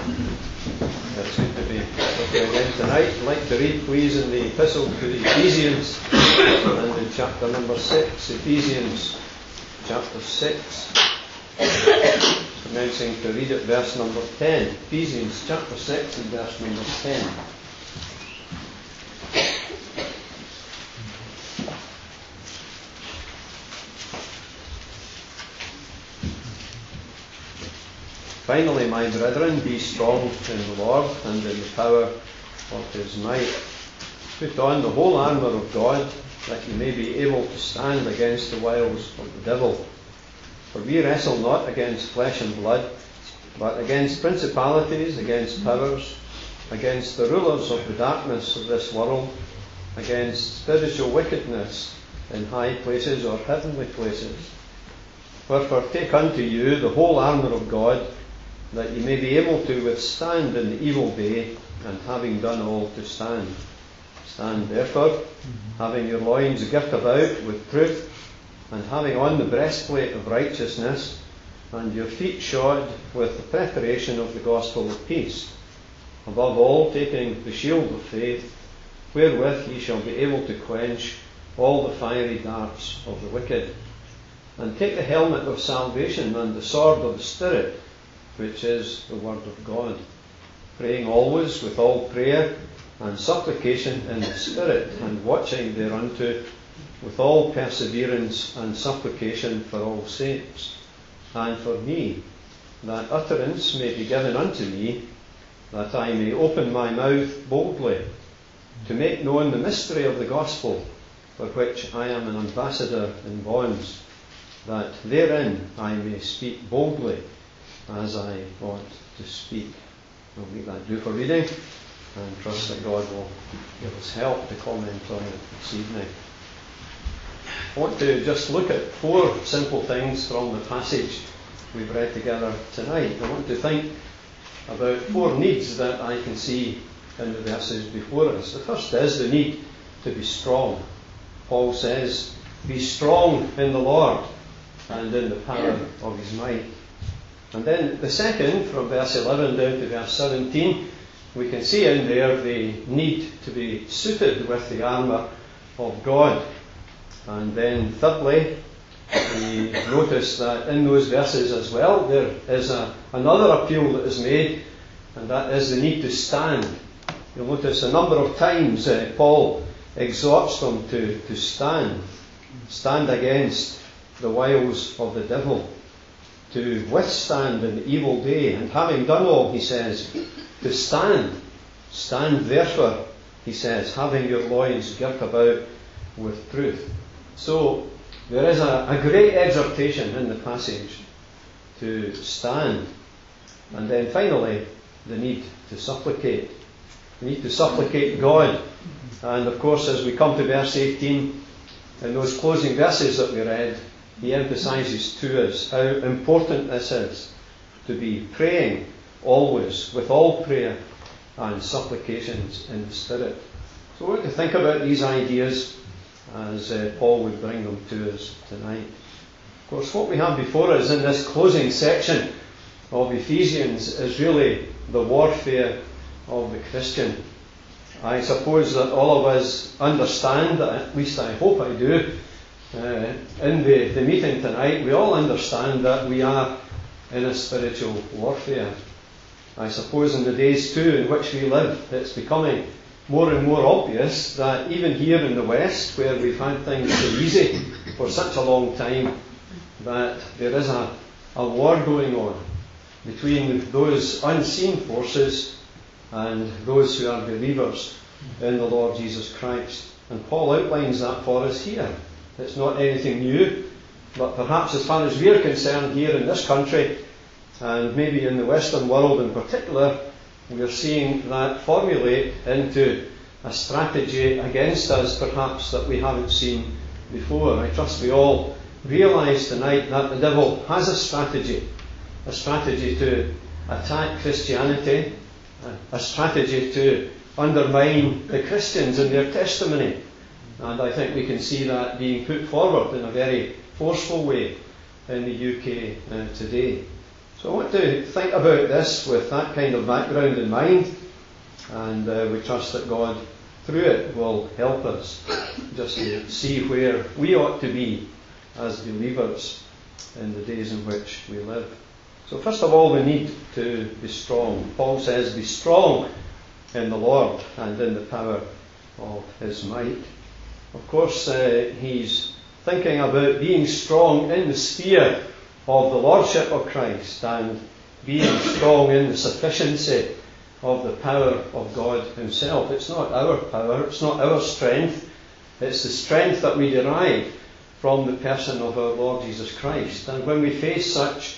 It's good to be with you again tonight. I'd like to read, please, in the Epistle to the Ephesians, and in chapter number 6, Ephesians chapter 6, commencing to read at verse number 10. Ephesians chapter 6 and verse number 10. Finally, my brethren, be strong in the Lord and in the power of his might. Put on the whole armour of God, that you may be able to stand against the wiles of the devil. For we wrestle not against flesh and blood, but against principalities, against powers, against the rulers of the darkness of this world, against spiritual wickedness in high places or heavenly places. Wherefore take unto you the whole armour of God, that ye may be able to withstand in the evil day, and having done all to stand. Stand therefore, having your loins girt about with truth, and having on the breastplate of righteousness, and your feet shod with the preparation of the gospel of peace. Above all, taking the shield of faith, wherewith ye shall be able to quench all the fiery darts of the wicked. And take the helmet of salvation and the sword of the Spirit, which is the word of God, praying always with all prayer and supplication in the Spirit, and watching thereunto with all perseverance and supplication for all saints, and for me, that utterance may be given unto me, that I may open my mouth boldly, to make known the mystery of the gospel, for which I am an ambassador in bonds, that therein I may speak boldly, as I ought to speak. We'll leave that do for reading, and trust that God will give us help to comment on it this evening. I want to just look at 4 simple things from the passage we've read together tonight. I want to think about 4 needs that I can see in the verses before us. The first is the need to be strong. Paul says, be strong in the Lord and in the power of his might. And then the second, from verse 11 down to verse 17, we can see in there the need to be suited with the armour of God. And then thirdly, we notice that in those verses as well, there is another appeal that is made, and that is the need to stand. You'll notice a number of times Paul exhorts them to stand. Stand against the wiles of the devil, to withstand an evil day, and having done all, he says, to stand. Stand therefore, he says, having your loins girt about with truth. So there is a great exhortation in the passage to stand. And then finally, the need to supplicate. The need to supplicate God. And of course, as we come to verse 18, in those closing verses that we read, he emphasises to us how important this is, to be praying always with all prayer and supplications in the Spirit. So we're going to think about these ideas as Paul would bring them to us tonight. Of course, what we have before us in this closing section of Ephesians is really the warfare of the Christian. I suppose that all of us understand, at least I hope I do, in the meeting tonight, we all understand that we are in a spiritual warfare. I suppose in the days too in which we live, it's becoming more and more obvious that even here in the West, where we've had things so easy for such a long time, that there is a war going on between those unseen forces and those who are believers in the Lord Jesus Christ. And Paul outlines that for us here. It's not anything new, but perhaps as far as we are concerned here in this country, and maybe in the Western world in particular, we are seeing that formulate into a strategy against us perhaps that we haven't seen before. I trust we all realise tonight that the devil has a strategy to attack Christianity, a strategy to undermine the Christians and their testimony. And I think we can see that being put forward in a very forceful way in the UK today. So I want to think about this with that kind of background in mind, and we trust that God, through it, will help us just to see where we ought to be as believers in the days in which we live. So first of all, we need to be strong. Paul says, be strong in the Lord and in the power of his might. Of course, he's thinking about being strong in the sphere of the Lordship of Christ and being strong in the sufficiency of the power of God himself. It's not our power, it's not our strength, it's the strength that we derive from the person of our Lord Jesus Christ. And when we face such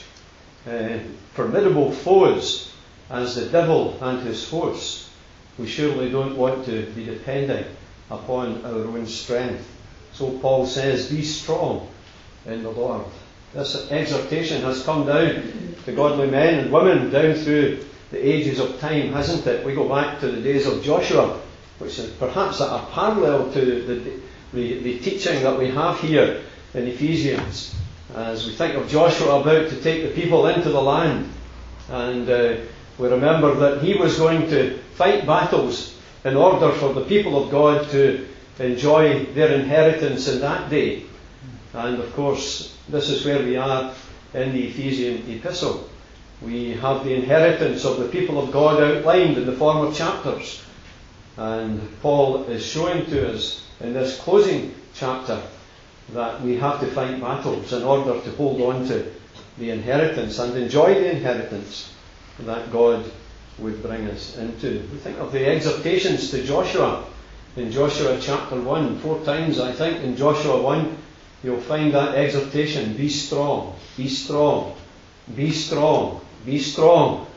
formidable foes as the devil and his hosts, we surely don't want to be depending upon our own strength. So Paul says, be strong in the Lord. This exhortation has come down to godly men and women down through the ages of time, hasn't it? We go back to the days of Joshua, which is perhaps a parallel to the teaching that we have here in Ephesians, as we think of Joshua about to take the people into the land. And we remember that he was going to fight battles in order for the people of God to enjoy their inheritance in that day. And of course, this is where we are in the Ephesian epistle. We have the inheritance of the people of God outlined in the former chapters. And Paul is showing to us in this closing chapter that we have to fight battles in order to hold on to the inheritance and enjoy the inheritance that God would bring us into. We think of the exhortations to Joshua in Joshua chapter 1. 4 times, I think, in Joshua 1, you'll find that exhortation, be strong, be strong, be strong, be strong.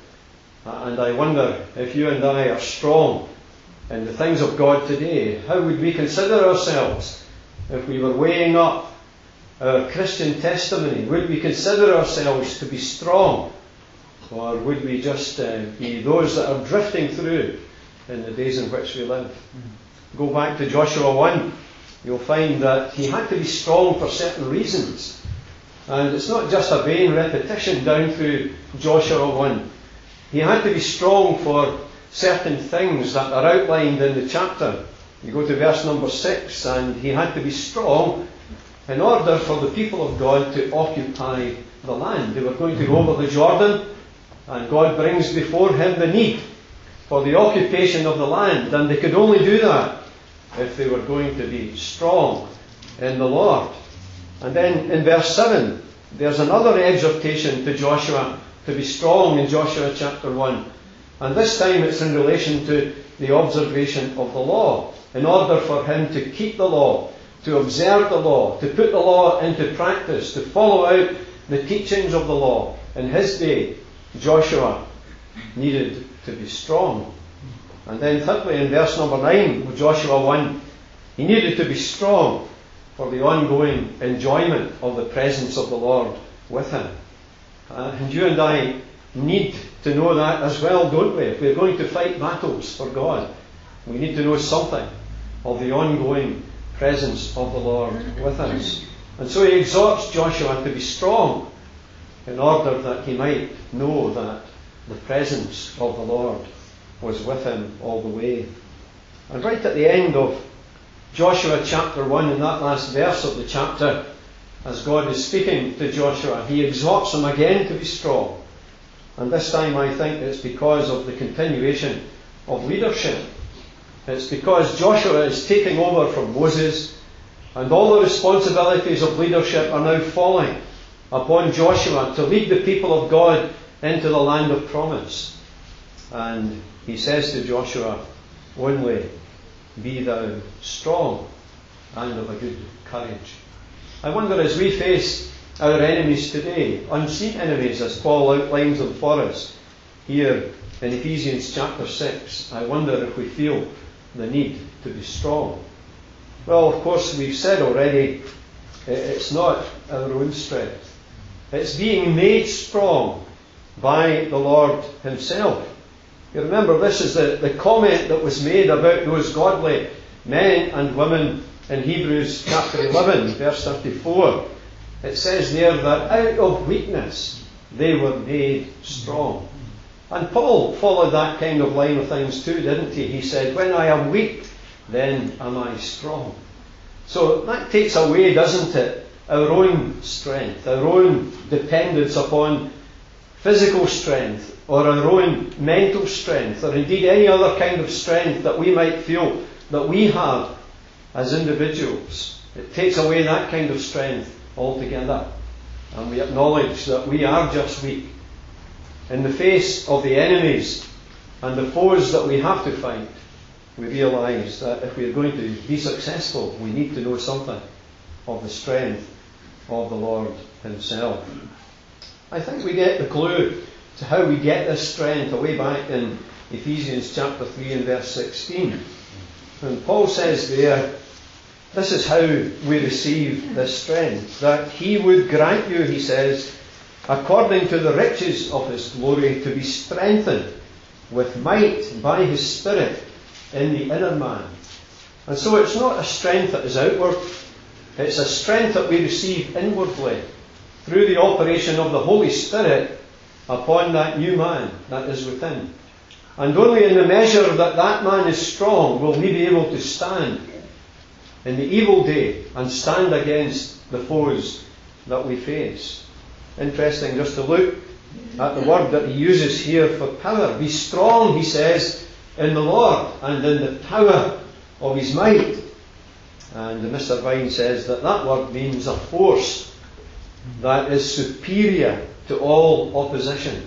And I wonder if you and I are strong in the things of God today. How would we consider ourselves if we were weighing up our Christian testimony? Would we consider ourselves to be strong? Or would we just be those that are drifting through in the days in which we live? Go back to Joshua 1. You'll find that he had to be strong for certain reasons. And it's not just a vain repetition down through Joshua 1. He had to be strong for certain things that are outlined in the chapter. You go to verse number 6, and he had to be strong in order for the people of God to occupy the land. They were going to go over the Jordan, and God brings before him the need for the occupation of the land, and they could only do that if they were going to be strong in the Lord. And then in verse 7, there's another exhortation to Joshua to be strong in Joshua chapter 1. And this time it's in relation to the observation of the law. In order for him to keep the law, to observe the law, to put the law into practice, to follow out the teachings of the law. In his day, Joshua needed to be strong. And then thirdly, in verse number 9 of Joshua 1, he needed to be strong for the ongoing enjoyment of the presence of the Lord with him. And you and I need to know that as well, don't we? If we're going to fight battles for God, we need to know something of the ongoing presence of the Lord with us. And so he exhorts Joshua to be strong in order that he might know that the presence of the Lord was with him all the way. And right at the end of Joshua chapter 1, in that last verse of the chapter, as God is speaking to Joshua, he exhorts him again to be strong. And this time I think it's because of the continuation of leadership. It's because Joshua is taking over from Moses, and all the responsibilities of leadership are now falling upon Joshua to lead the people of God into the land of promise. And he says to Joshua, only be thou strong and of a good courage. I wonder, as we face our enemies today, unseen enemies as Paul outlines them for us here in Ephesians chapter 6, I wonder if we feel the need to be strong. Well, of course, we've said already, it's not our own strength. It's being made strong by the Lord himself. You remember, this is the comment that was made about those godly men and women in Hebrews chapter 11, verse 34. It says there that out of weakness they were made strong. And Paul followed that kind of line of things too, didn't he? He said, when I am weak, then am I strong. So that takes away, doesn't it, our own strength, our own dependence upon physical strength, or our own mental strength, or indeed any other kind of strength that we might feel that we have as individuals. It takes away that kind of strength altogether. And we acknowledge that we are just weak. In the face of the enemies and the foes that we have to fight, we realise that if we are going to be successful, we need to know something of the strength of the Lord Himself. I think we get the clue to how we get this strength away back in Ephesians chapter 3 and verse 16. And Paul says there, this is how we receive this strength, that He would grant you, he says, according to the riches of His glory, to be strengthened with might by His Spirit in the inner man. And so it's not a strength that is outward, it's a strength that we receive inwardly through the operation of the Holy Spirit upon that new man that is within. And only in the measure that that man is strong will we be able to stand in the evil day and stand against the foes that we face. Interesting just to look at the word that he uses here for power. Be strong, he says, in the Lord and in the power of His might. And Mr. Vine says that that word means a force that is superior to all opposition.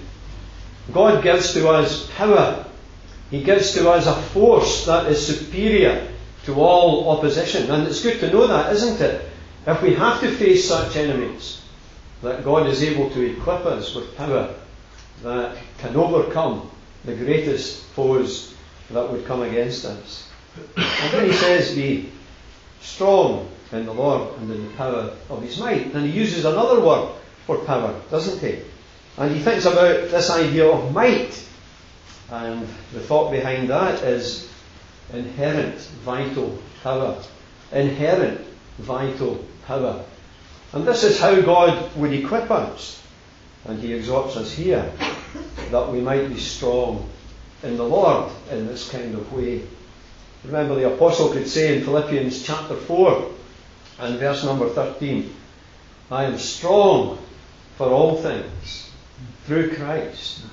God gives to us power. He gives to us a force that is superior to all opposition. And it's good to know that, isn't it? If we have to face such enemies, that God is able to equip us with power that can overcome the greatest foes that would come against us. And then he says, be strong in the Lord and in the power of His might. And he uses another word for power, doesn't he? And he thinks about this idea of might. And the thought behind that is inherent vital power. Inherent vital power. And this is how God would equip us. And he exhorts us here that we might be strong in the Lord in this kind of way. Remember, the apostle could say in Philippians chapter 4 and verse number 13, I am strong for all things through Christ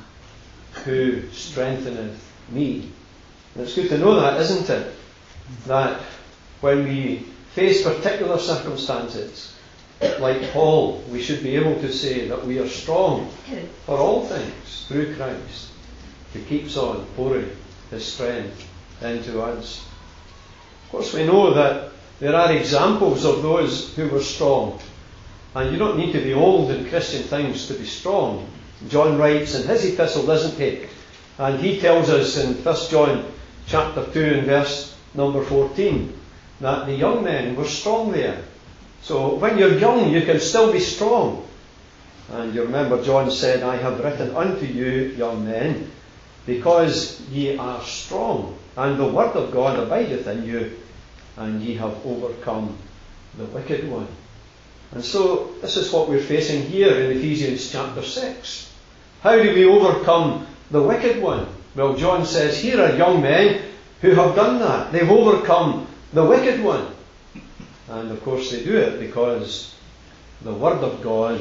who strengtheneth me. And it's good to know that, isn't it? That when we face particular circumstances, like Paul, we should be able to say that we are strong for all things through Christ who keeps on pouring His strength into us. Of course, we know that there are examples of those who were strong. And you don't need to be old in Christian things to be strong. John writes in his epistle, doesn't he? And he tells us in 1 John chapter 2 and verse number 14 that the young men were strong there. So when you're young, you can still be strong. And you remember John said, I have written unto you, young men, because ye are strong, and the word of God abideth in you, and ye have overcome the wicked one. And so this is what we're facing here in Ephesians chapter 6. How do we overcome the wicked one? Well, John says, here are young men who have done that. They've overcome the wicked one. And of course they do it because the word of God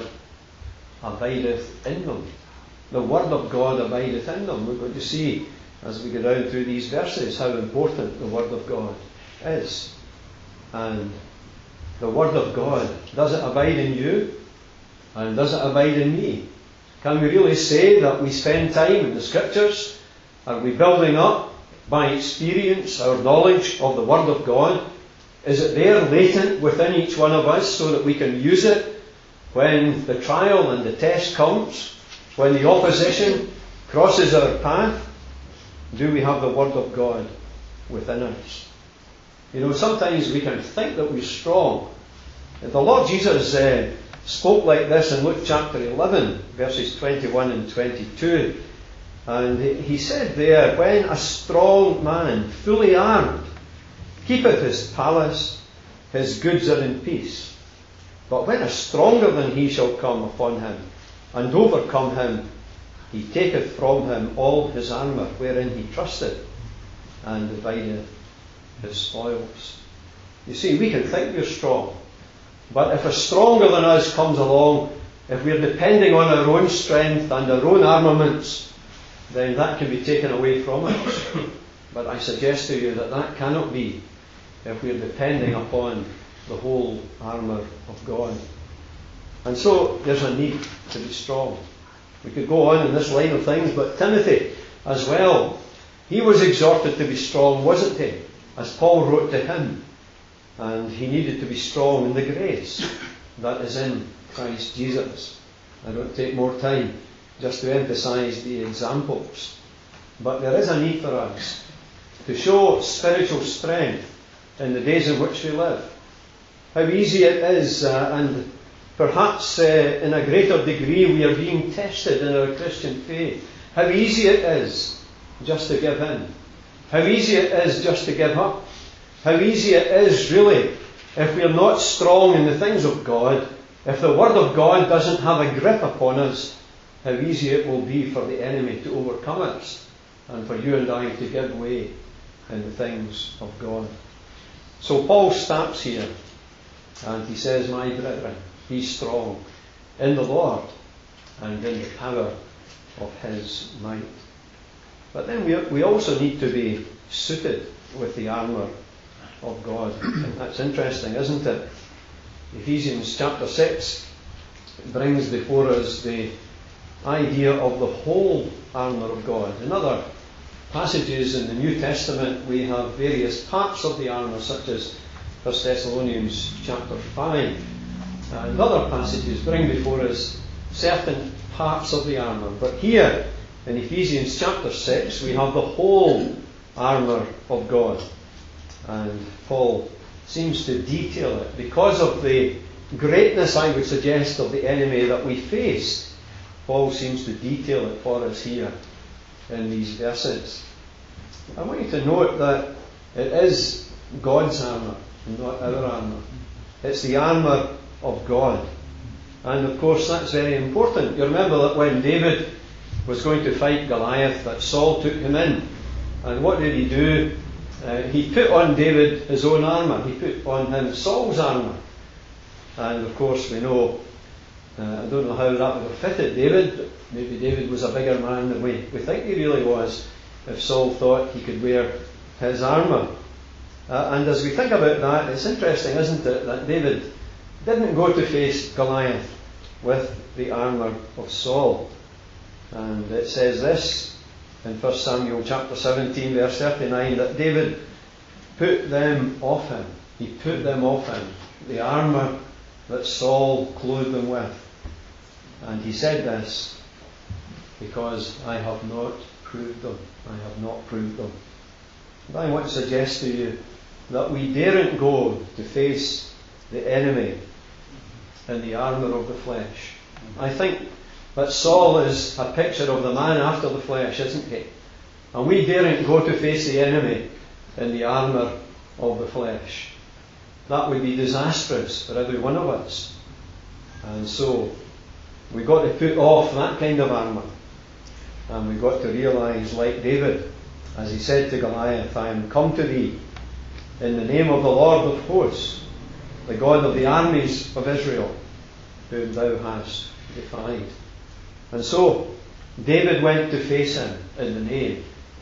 abideth in them. The word of God abideth in them. We're going to see as we go down through these verses how important the word of God is. And the word of God, does it abide in you? And does it abide in me? Can we really say that we spend time in the Scriptures? Are we building up by experience our knowledge of the word of God? Is it there latent within each one of us so that we can use it when the trial and the test comes? When the opposition crosses our path? Do we have the word of God within us? You know, sometimes we can think that we're strong. The Lord Jesus spoke like this in Luke chapter 11, verses 21 and 22. And he said there, when a strong man, fully armed, keepeth his palace, his goods are in peace. But when a stronger than he shall come upon him, and overcome him, he taketh from him all his armour wherein he trusted, and divideth his spoils. You see, we can think we're strong, but if a stronger than us comes along, if we're depending on our own strength and our own armaments, then that can be taken away from us. But I suggest to you that that cannot be if we're depending upon the whole armour of God. And so there's a need to be strong. We could go on in this line of things, but Timothy as well, he was exhorted to be strong, wasn't he? As Paul wrote to him. And he needed to be strong in the grace that is in Christ Jesus. I don't take more time just to emphasise the examples. But there is a need for us to show spiritual strength in the days in which we live. How easy it is, and perhaps in a greater degree we are being tested in our Christian faith. How easy it is just to give in. How easy it is just to give up. How easy it is, really, if we are not strong in the things of God, if the Word of God doesn't have a grip upon us, how easy it will be for the enemy to overcome us and for you and I to give way in the things of God. So Paul starts here and he says, my brethren, be strong in the Lord and in the power of his might. But then we also need to be suited with the armour of God. And that's interesting, isn't it? Ephesians chapter 6 brings before us the idea of the whole armour of God. In other passages in the New Testament we have various parts of the armour, such as 1 Thessalonians chapter 5. And other passages bring before us certain parts of the armour. But here in Ephesians chapter 6 we have the whole armour of God. And Paul seems to detail it because of the greatness, I would suggest, of the enemy that we face. Paul seems to detail it for us here in these verses. I want you to note that it is God's armour, not our armour. It's the armour of God. And of course that's very important. You remember that when David was going to fight Goliath, that Saul took him in. And what did he do? He put on David his own armour. He put on him Saul's armour. And of course we know, I don't know how that would have fitted David, but maybe David was a bigger man than we think he really was, if Saul thought he could wear his armour. And as we think about that, it's interesting, isn't it, that David didn't go to face Goliath with the armour of Saul. And it says this in 1 Samuel chapter 17 verse 39, that David put them off him. He put them off him, the armour that Saul clothed them with. And he said this, because I have not proved them. I have not proved them. And I want to suggest to you that we daren't go to face the enemy in the armour of the flesh. I think that Saul is a picture of the man after the flesh, isn't he? And we daren't go to face the enemy in the armour of the flesh. That would be disastrous for every one of us. And so we've got to put off that kind of armour. And we've got to realise, like David, as he said to Goliath, I am come to thee in the name of the Lord of hosts, the God of the armies of Israel, whom thou hast defied. And so David went to face him in the name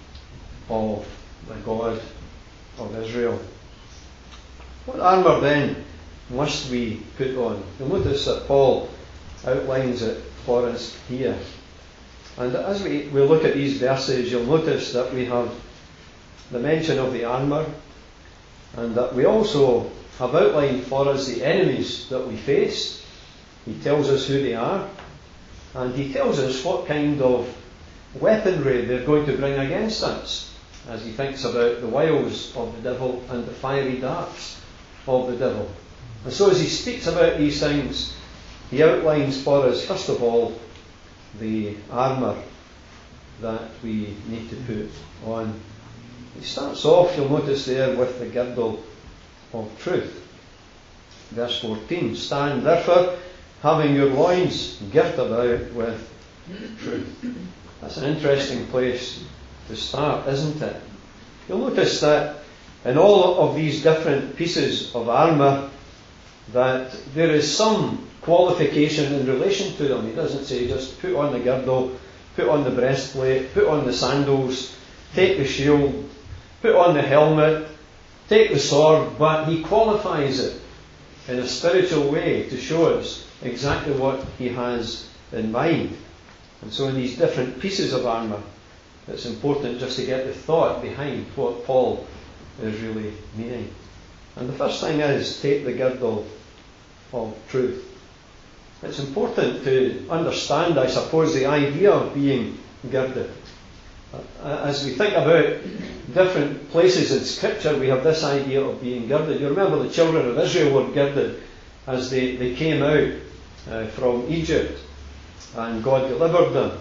of the God of Israel. What armour then must we put on? You'll notice that Paul outlines it for us here. And as we look at these verses, you'll notice that we have the mention of the armour, and that we also have outlined for us the enemies that we face. He tells us who they are, and he tells us what kind of weaponry they're going to bring against us, as he thinks about the wiles of the devil and the fiery darts of the devil. And so as he speaks about these things, he outlines for us, first of all, the armour that we need to put on. He starts off, you'll notice there, with the girdle of truth. Verse 14, stand therefore having your loins girt about with truth. That's an interesting place to start, isn't it? You'll notice that in all of these different pieces of armour that there is some qualification in relation to them. He doesn't say just put on the girdle, put on the breastplate, put on the sandals, take the shield, put on the helmet, take the sword, but he qualifies it in a spiritual way to show us exactly what he has in mind. And so in these different pieces of armour, it's important just to get the thought behind what Paul is really meaning. And the first thing is, take the girdle of truth. It's important to understand, I suppose, the idea of being girded. As we think about different places in Scripture, we have this idea of being girded. You remember the children of Israel were girded as they came out from Egypt, and God delivered them.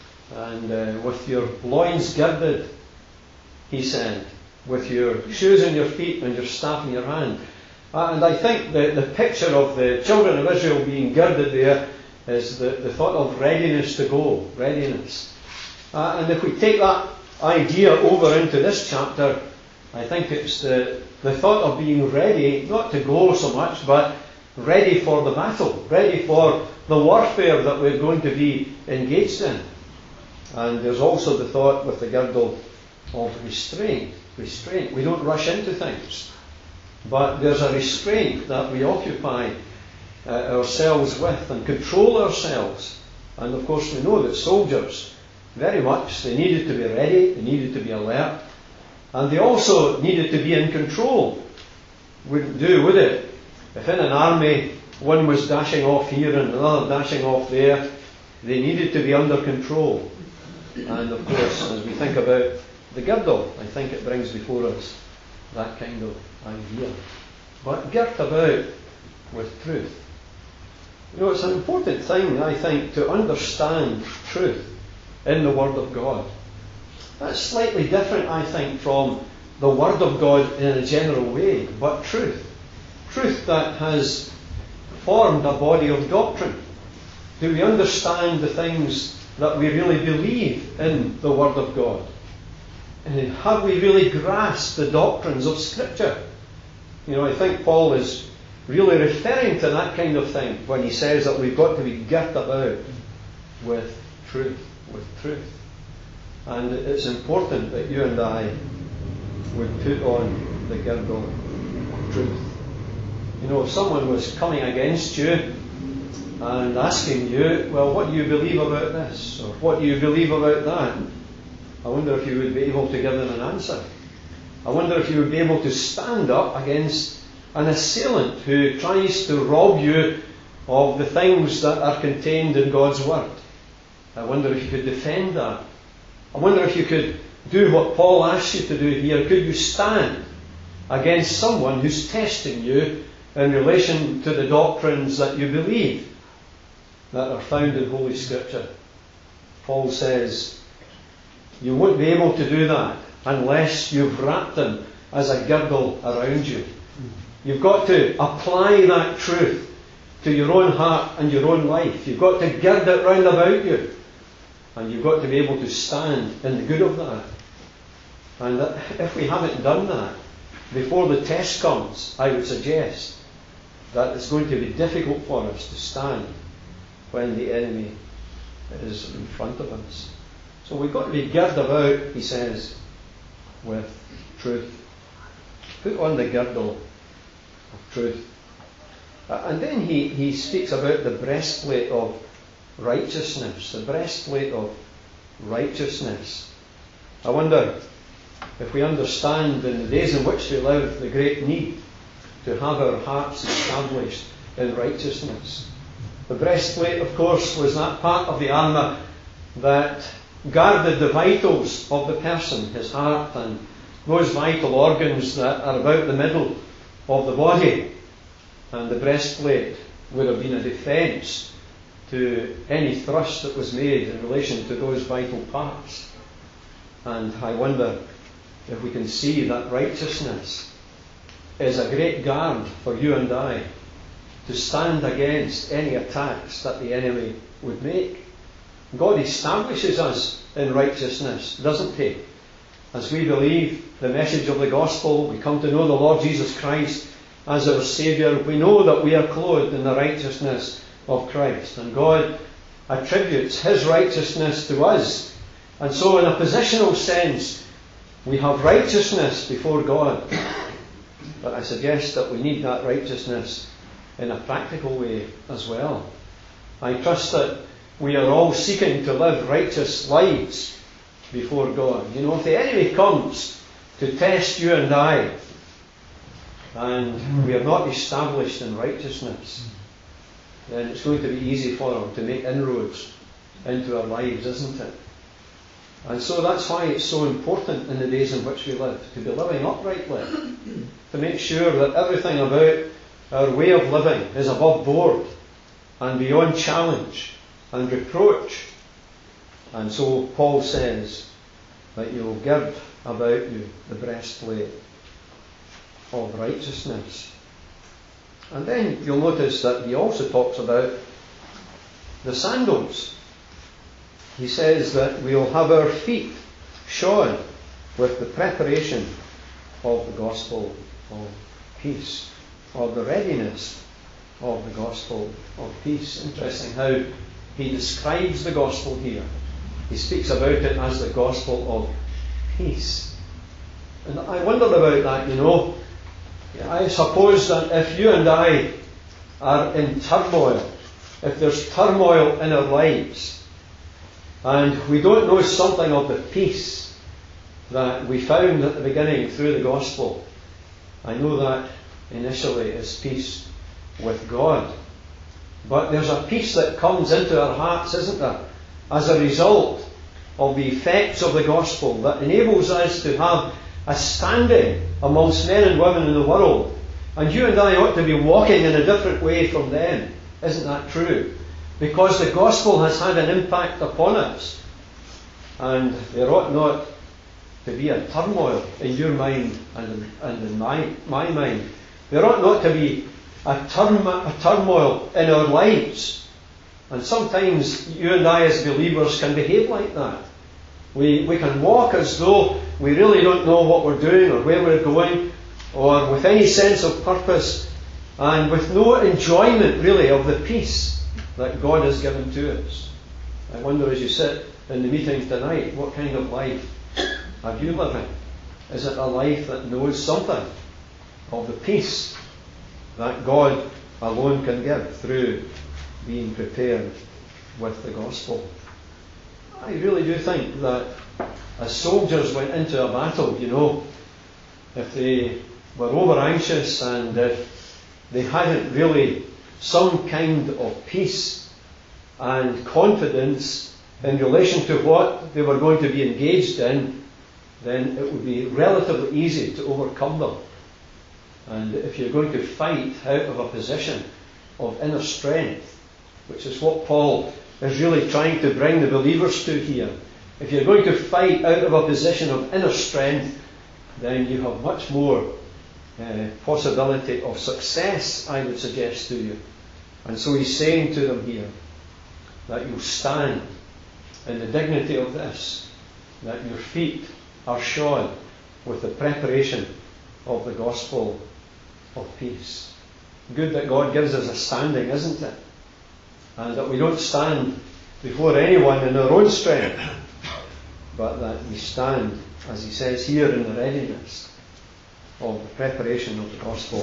And with your loins girded, he said, with your shoes in your feet and your staff in your hand. And I think the picture of the children of Israel being girded there is the thought of readiness to go, readiness. And if we take that idea over into this chapter, I think it's the thought of being ready, not to go so much, but ready for the battle, ready for the warfare that we're going to be engaged in. And there's also the thought with the girdle of restraint. Restraint. We don't rush into things, but there's a restraint that we occupy ourselves with and control ourselves. And of course we know that soldiers, very much, they needed to be ready, they needed to be alert, and they also needed to be in control. Wouldn't do, would it? If in an army one was dashing off here and another dashing off there, they needed to be under control. And of course, as we think about the girdle, I think it brings before us that kind of idea. But girt about with truth. You know, it's an important thing, I think, to understand truth in the Word of God. That's slightly different, I think, from the Word of God in a general way, but truth. Truth that has formed a body of doctrine. Do we understand the things that we really believe in the Word of God? And have we really grasped the doctrines of Scripture? You know, I think Paul is really referring to that kind of thing when he says that we've got to be girt about with truth. With truth. And it's important that you and I would put on the girdle of truth. You know, if someone was coming against you and asking you, well, what do you believe about this? Or what do you believe about that? I wonder if you would be able to give them an answer. I wonder if you would be able to stand up against an assailant who tries to rob you of the things that are contained in God's Word. I wonder if you could defend that. I wonder if you could do what Paul asks you to do here. Could you stand against someone who's testing you in relation to the doctrines that you believe that are found in Holy Scripture? Paul says you won't be able to do that unless you've wrapped them as a girdle around you. You've got to apply that truth to your own heart and your own life. You've got to gird it round about you. And you've got to be able to stand in the good of that. And if we haven't done that before the test comes, I would suggest that it's going to be difficult for us to stand when the enemy is in front of us. So we've got to be girded about, he says, with truth. Put on the girdle of truth. And then he speaks about the breastplate of righteousness. The breastplate of righteousness. I wonder if we understand in the days in which we live the great need to have our hearts established in righteousness. The breastplate, of course, was that part of the armour that guarded the vitals of the person, his heart and those vital organs that are about the middle of the body. And the breastplate would have been a defence to any thrust that was made in relation to those vital parts. And I wonder if we can see that righteousness is a great guard for you and I to stand against any attacks that the enemy would make. God establishes us in righteousness, doesn't He? As we believe the message of the gospel, we come to know the Lord Jesus Christ as our Saviour, we know that we are clothed in the righteousness of Christ. And God attributes His righteousness to us. And so in a positional sense, we have righteousness before God. But I suggest that we need that righteousness in a practical way as well. I trust that we are all seeking to live righteous lives before God. You know, if the enemy comes to test you and I, and we are not established in righteousness, then it's going to be easy for him to make inroads into our lives, isn't it? And so that's why it's so important in the days in which we live, to be living uprightly, to make sure that everything about our way of living is above board and beyond challenge and reproach. And so Paul says that you'll gird about you the breastplate of righteousness. And then you'll notice that he also talks about the sandals. He says that we'll have our feet shod with the preparation of the gospel of peace, or the readiness of the gospel of peace. Interesting how he describes the gospel here. He speaks about it as the gospel of peace. And I wondered about that, you know. I suppose that if you and I are in turmoil, if there's turmoil in our lives, and we don't know something of the peace that we found at the beginning through the gospel, I know that initially is peace with God. But there's a peace that comes into our hearts, isn't there, as a result of the effects of the gospel that enables us to have a standing amongst men and women in the world. And you and I ought to be walking in a different way from them. Isn't that true? Because the gospel has had an impact upon us. And there ought not to be a turmoil in your mind and in my mind. There ought not to be a turmoil in our lives. And sometimes you and I as believers can behave like that. We can walk as though we really don't know what we're doing or where we're going, or with any sense of purpose, and with no enjoyment really of the peace that God has given to us. I wonder, as you sit in the meeting tonight, what kind of life are you living? Is it a life that knows something of the peace that God alone can give through being prepared with the gospel? I really do think that as soldiers went into a battle, you know, if they were over anxious and if they hadn't really some kind of peace and confidence in relation to what they were going to be engaged in, then it would be relatively easy to overcome them. And if you're going to fight out of a position of inner strength, which is what Paul is really trying to bring the believers to here, if you're going to fight out of a position of inner strength, then you have much more possibility of success, I would suggest to you. And so he's saying to them here that you'll stand in the dignity of this, that your feet are shod with the preparation of the gospel of peace. Good that God gives us a standing, isn't it? And that we don't stand before anyone in our own strength, but that we stand, as he says here, in the readiness of the preparation of the gospel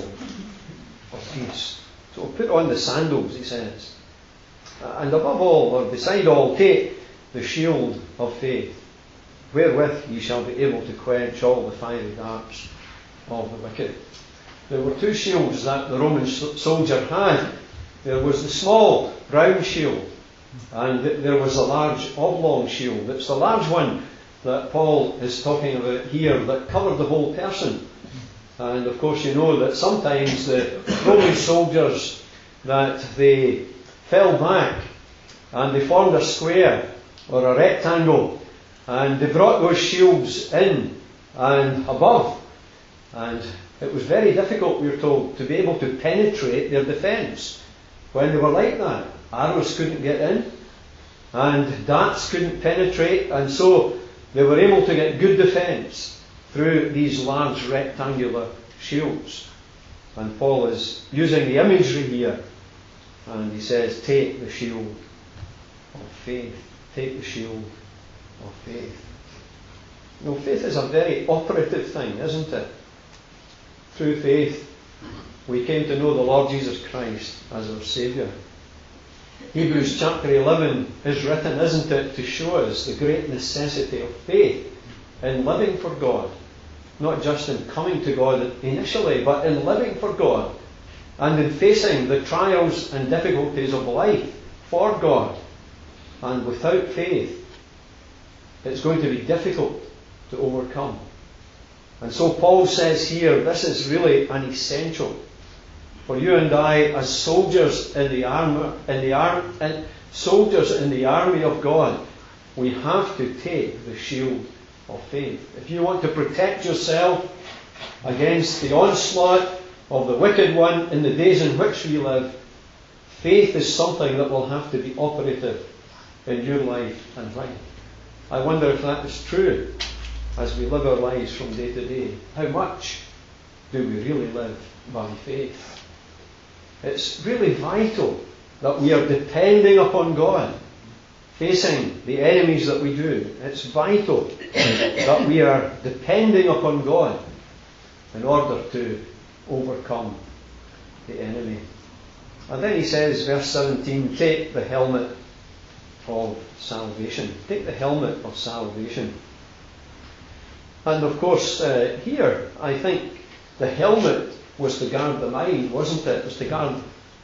of peace. So put on the sandals, he says. And above all, or beside all, take the shield of faith, wherewith ye shall be able to quench all the fiery darts of the wicked. There were two shields that the Roman soldier had. There was the small round shield, and there was a large oblong shield. It's the large one that Paul is talking about here that covered the whole person. And of course you know that sometimes the Roman soldiers, that they fell back and they formed a square or a rectangle, and they brought those shields in and above, And it was very difficult, we were told, to be able to penetrate their defence. When they were like that, arrows couldn't get in, and darts couldn't penetrate, and so they were able to get good defence through these large rectangular shields. And Paul is using the imagery here, and he says, take the shield of faith. Take the shield of faith. You know, faith is a very operative thing, isn't it? Through faith, we came to know the Lord Jesus Christ as our Saviour. Hebrews chapter 11 is written, isn't it, to show us the great necessity of faith in living for God. Not just in coming to God initially, but in living for God and in facing the trials and difficulties of life for God. And without faith, it's going to be difficult to overcome. And so Paul says here, this is really an essential for you and I as soldiers in the army of God. We have to take the shield of faith. If you want to protect yourself against the onslaught of the wicked one in the days in which we live, faith is something that will have to be operative in your life and life. I wonder if that is true as we live our lives from day to day. How much do we really live by faith? It's really vital that we are depending upon God, facing the enemies that we do. It's vital that we are depending upon God in order to overcome the enemy. And then he says, verse 17, take the helmet of salvation. Take the helmet of salvation. And of course, here, I think the helmet was to guard the mind, wasn't it? It was to guard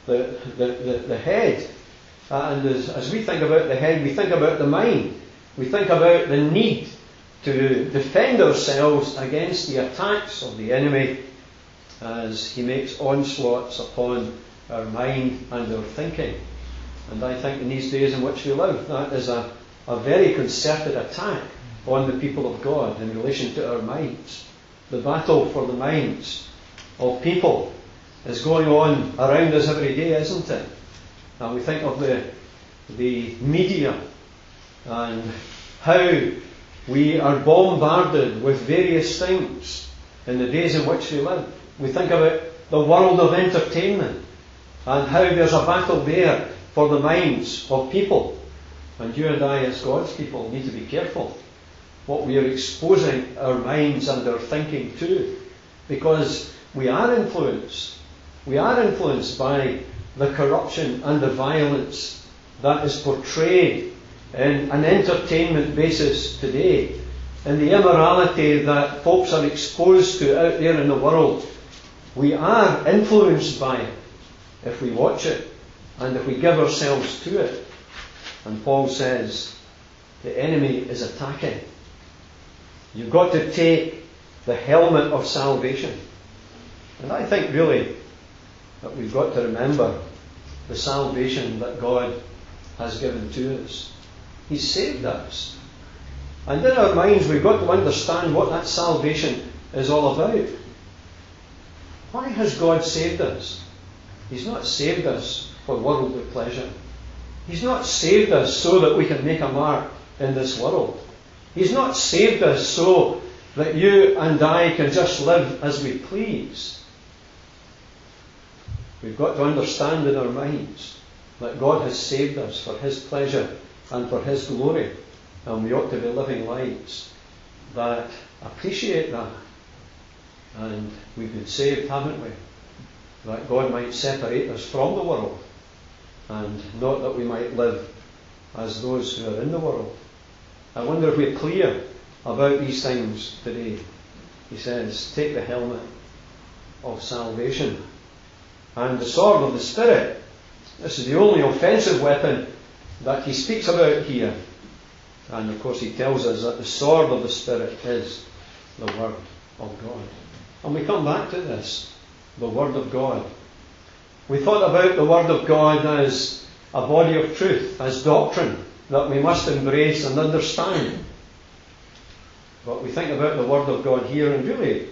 the head. And as we think about the head, we think about the mind. We think about the need to defend ourselves against the attacks of the enemy as he makes onslaughts upon our mind and our thinking. And I think in these days in which we live, that is a very concerted attack on the people of God in relation to our minds. The battle for the minds of people is going on around us every day, isn't it? And we think of the media and how we are bombarded with various things in the days in which we live. We think about the world of entertainment and how there's a battle there for the minds of people. And you and I, as God's people, need to be careful what we are exposing our minds and our thinking to, because we are influenced. We are influenced by the corruption and the violence that is portrayed in an entertainment basis today, and the immorality that folks are exposed to out there in the world. We are influenced by it if we watch it and if we give ourselves to it. And Paul says the enemy is attacking. You've got to take the helmet of salvation. And I think really that we've got to remember the salvation that God has given to us. He's saved us. And in our minds we've got to understand what that salvation is all about. Why has God saved us? He's not saved us for worldly pleasure. He's not saved us so that we can make a mark in this world. He's not saved us so that you and I can just live as we please. We've got to understand in our minds that God has saved us for His pleasure and for His glory. And we ought to be living lives that appreciate that. And we've been saved, haven't we? That God might separate us from the world, and not that we might live as those who are in the world. I wonder if we're clear about these things today. He says, take the helmet of salvation and the sword of the Spirit. This is the only offensive weapon that he speaks about here. And of course he tells us that the sword of the Spirit is the Word of God. And we come back to this, the Word of God. We thought about the Word of God as a body of truth, as doctrine that we must embrace and understand. But we think about the Word of God here, and really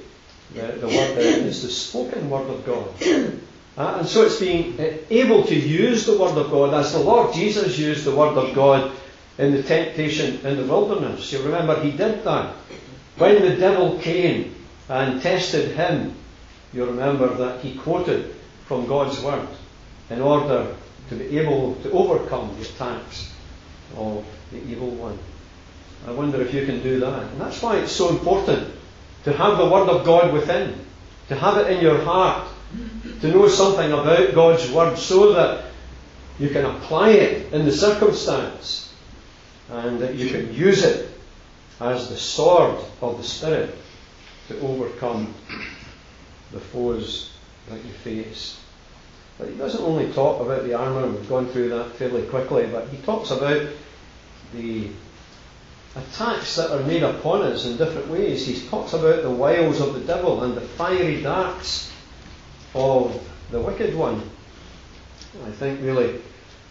the word, it's the spoken word of God. And so it's being able to use the word of God as the Lord Jesus used the word of God in the temptation in the wilderness. You remember he did that. When the devil came and tested him, you remember that he quoted from God's word in order to be able to overcome the attacks of the evil one. I wonder if you can do that. And that's why it's so important to have the word of God within, to have it in your heart, to know something about God's word so that you can apply it in the circumstance and that you can use it as the sword of the Spirit to overcome the foes that you face. But he doesn't only talk about the armour, and we've gone through that fairly quickly, but he talks about the attacks that are made upon us in different ways. He talks about the wiles of the devil and the fiery darts of the wicked one. I think really,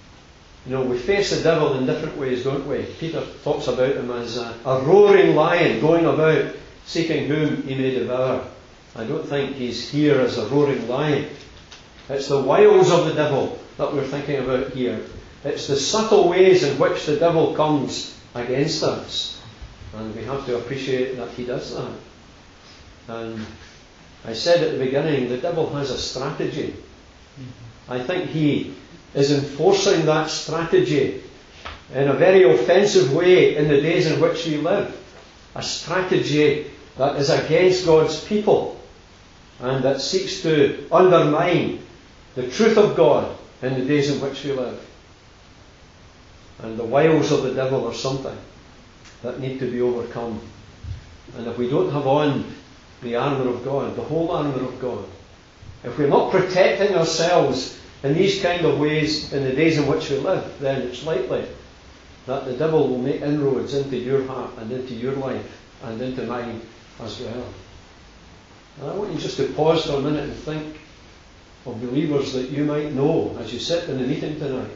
we face the devil in different ways, don't we? Peter talks about him as a roaring lion going about seeking whom he may devour. I don't think he's here as a roaring lion. It's the wiles of the devil that we're thinking about here. It's the subtle ways in which the devil comes against us. And we have to appreciate that he does that. And I said at the beginning, the devil has a strategy. I think he is enforcing that strategy in a very offensive way in the days in which we live. A strategy that is against God's people and that seeks to undermine the truth of God in the days in which we live. And the wiles of the devil are something that need to be overcome. And if we don't have on the armour of God, the whole armour of God, if we're not protecting ourselves in these kind of ways in the days in which we live, then it's likely that the devil will make inroads into your heart and into your life and into mine as well. And I want you just to pause for a minute and think of believers that you might know as you sit in the meeting tonight.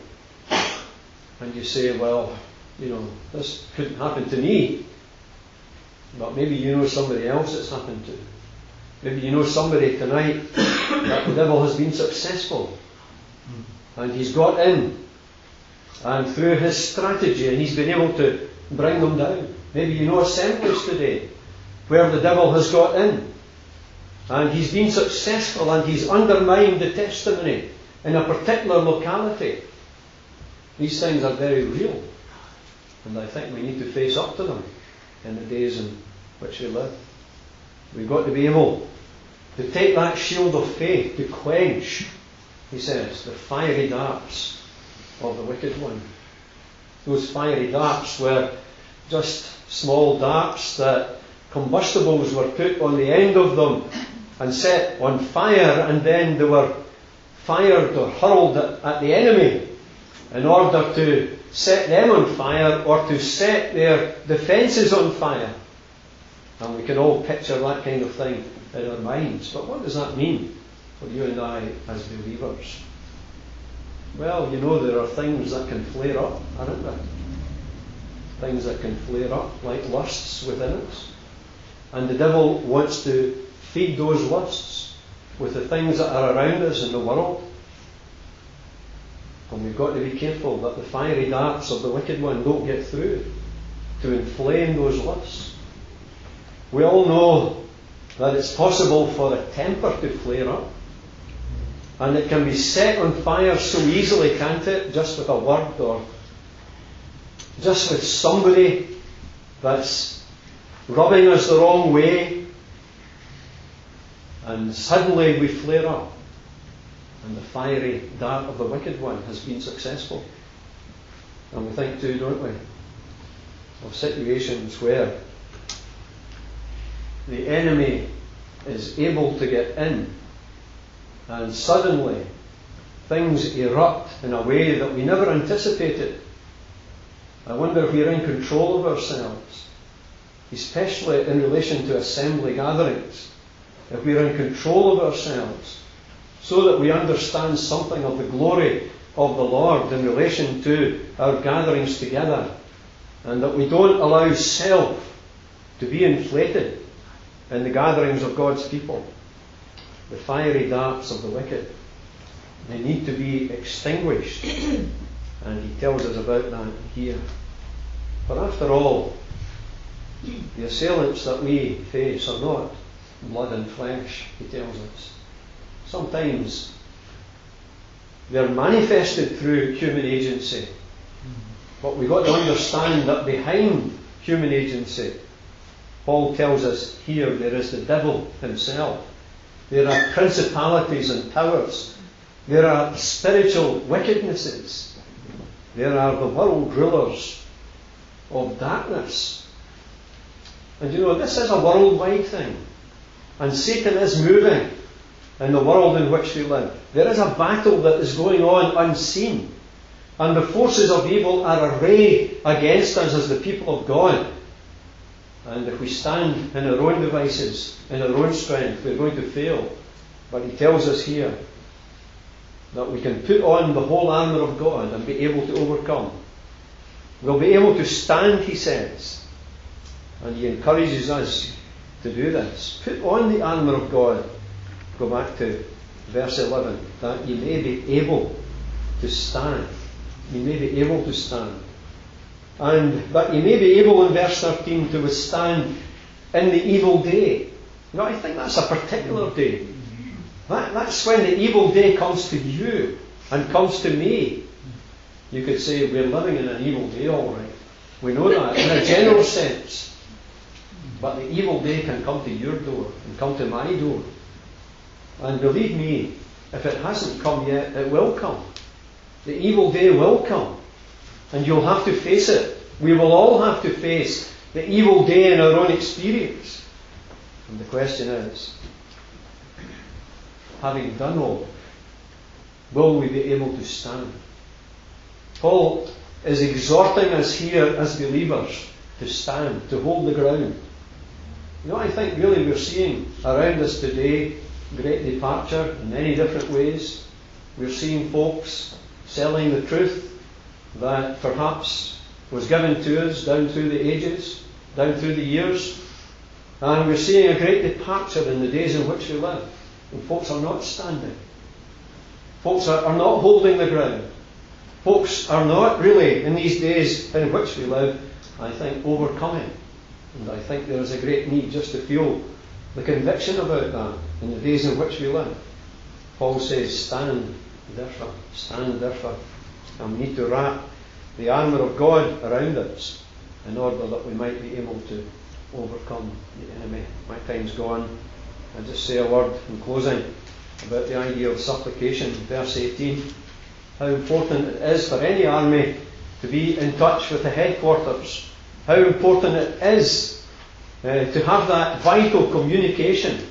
And you say, well, this couldn't happen to me. But maybe you know somebody else it's happened to. Maybe you know somebody tonight that the devil has been successful. And he's got in. And through his strategy, and he's been able to bring them down. Maybe you know assemblies today where the devil has got in. And he's been successful and he's undermined the testimony in a particular locality. These things are very real. And I think we need to face up to them in the days in which we live. We've got to be able to take that shield of faith to quench, he says, the fiery darts of the wicked one. Those fiery darts were just small darts that combustibles were put on the end of them and set on fire, and then they were fired or hurled at the enemy in order to set them on fire or to set their defences on fire. And we can all picture that kind of thing in our minds. But what does that mean for you and I as believers? Well, there are things that can flare up, aren't there? Things that can flare up like lusts within us. And the devil wants to feed those lusts with the things that are around us in the world. And we've got to be careful that the fiery darts of the wicked one don't get through to inflame those lusts. We all know that it's possible for a temper to flare up. And it can be set on fire so easily, can't it? Just with a word or just with somebody that's rubbing us the wrong way. And suddenly we flare up. And the fiery dart of the wicked one has been successful. And we think too, don't we, of situations where the enemy is able to get in and suddenly things erupt in a way that we never anticipated. I wonder if we're in control of ourselves, especially in relation to assembly gatherings, if we're in control of ourselves, so that we understand something of the glory of the Lord in relation to our gatherings together, and that we don't allow self to be inflated in the gatherings of God's people. The fiery darts of the wicked, they need to be extinguished. And he tells us about that here. But after all, the assailants that we face are not blood and flesh, he tells us. Sometimes they're manifested through human agency. But we've got to understand that behind human agency, Paul tells us here, there is the devil himself. There are principalities and powers. There are spiritual wickednesses. There are the world rulers of darkness. And you know, this is a worldwide thing. And Satan is moving in the world in which we live. There is a battle that is going on unseen. And the forces of evil are arrayed against us as the people of God. And if we stand in our own devices, in our own strength, we're going to fail. But he tells us here that we can put on the whole armour of God and be able to overcome. We'll be able to stand, he says. And he encourages us to do this. Put on the armour of God. Go back to verse 11. That ye may be able to stand. You may be able to stand. And that you may be able, in verse 13, to withstand in the evil day. You know, I think that's a particular day. That's when the evil day comes to you and comes to me. You could say we're living in an evil day, all right. We know that in a general sense. But the evil day can come to your door and come to my door. And believe me, if it hasn't come yet, it will come. The evil day will come. And you'll have to face it. We will all have to face the evil day in our own experience. And the question is, having done all, will we be able to stand? Paul is exhorting us here as believers to stand, to hold the ground. You know, I think really we're seeing around us today great departure in many different ways. We're seeing folks selling the truth that perhaps was given to us down through the ages, down through the years. And we're seeing a great departure in the days in which we live. And folks are not standing. Folks are not holding the ground. Folks are not really, in these days in which we live, I think, overcoming. And I think there is a great need just to feel the conviction about that in the days in which we live. Paul says, stand therefore. Stand therefore. And we need to wrap the armour of God around us in order that we might be able to overcome the enemy. My time's gone. I'll just say a word in closing about the idea of supplication. Verse 18. How important it is for any army to be in touch with the headquarters. How important it is to have that vital communication.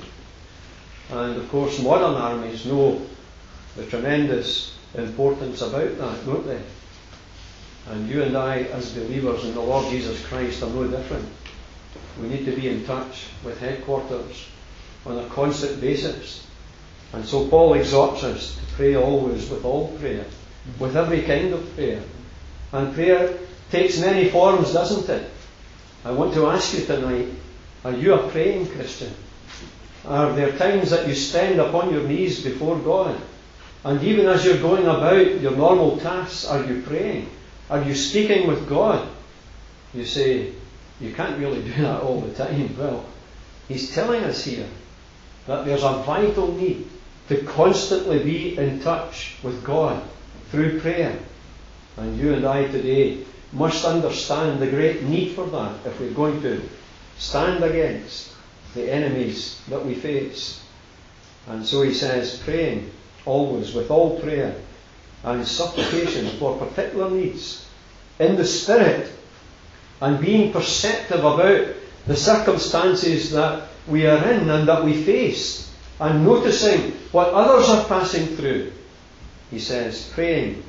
And of course modern armies know the tremendous importance about that, don't they? And you and I, as believers in the Lord Jesus Christ, are no different. We need to be in touch with headquarters on a constant basis. And so Paul exhorts us to pray always with all prayer, with every kind of prayer. And prayer takes many forms, doesn't it? I want to ask you tonight, are you a praying Christian? Are there times that you stand upon your knees before God? And even as you're going about your normal tasks, are you praying? Are you speaking with God? You say, you can't really do that all the time. Well, he's telling us here that there's a vital need to constantly be in touch with God through prayer. And you and I today must understand the great need for that if we're going to stand against the enemies that we face. And so he says, praying always with all prayer and supplication for particular needs in the Spirit, and being perceptive about the circumstances that we are in and that we face, and noticing what others are passing through. He says, praying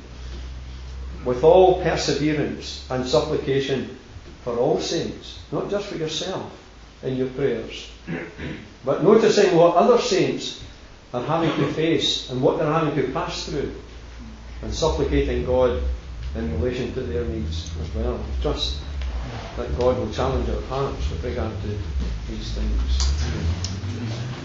with all perseverance and supplication for all saints, not just for yourself in your prayers, but noticing what other saints are having to face and what they're having to pass through, and supplicating God in relation to their needs as well. Trust that God will challenge our hearts with regard to these things.